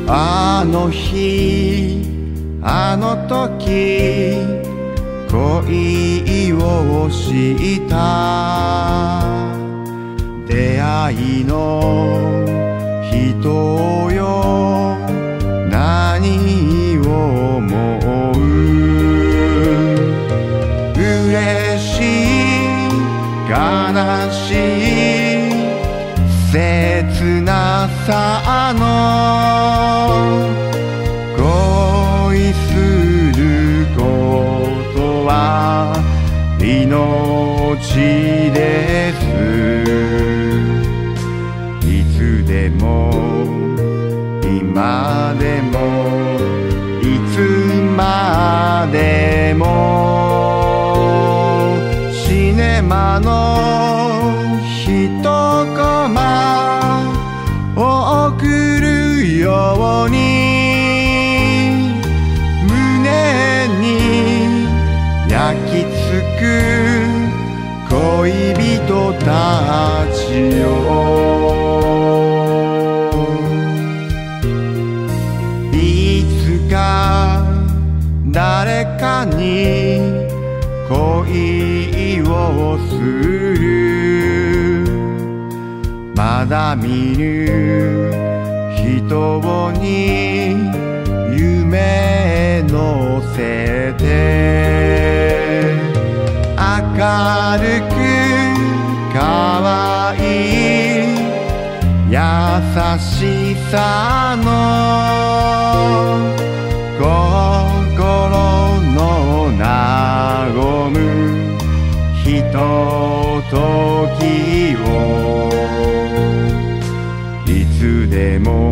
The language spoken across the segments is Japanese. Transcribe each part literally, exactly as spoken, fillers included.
あの日あの時恋をした出会いの人よ何を思う嬉しい悲しい切なさの恋することは命ですいつでも今でもいつまでもシネマの一コマを送るように胸に焼き付く恋人たちよいつか誰かに恋をするまだ見ぬ人に夢乗せて明るく可愛い優しさの心の和むひとときをいつでも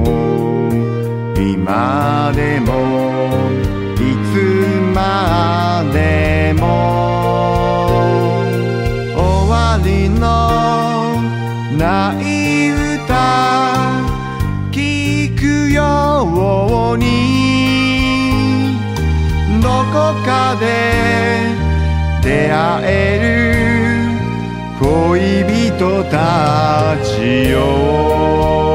今でもいつまでも終わりのない歌聞くようにどこかで出会える恋人たちよ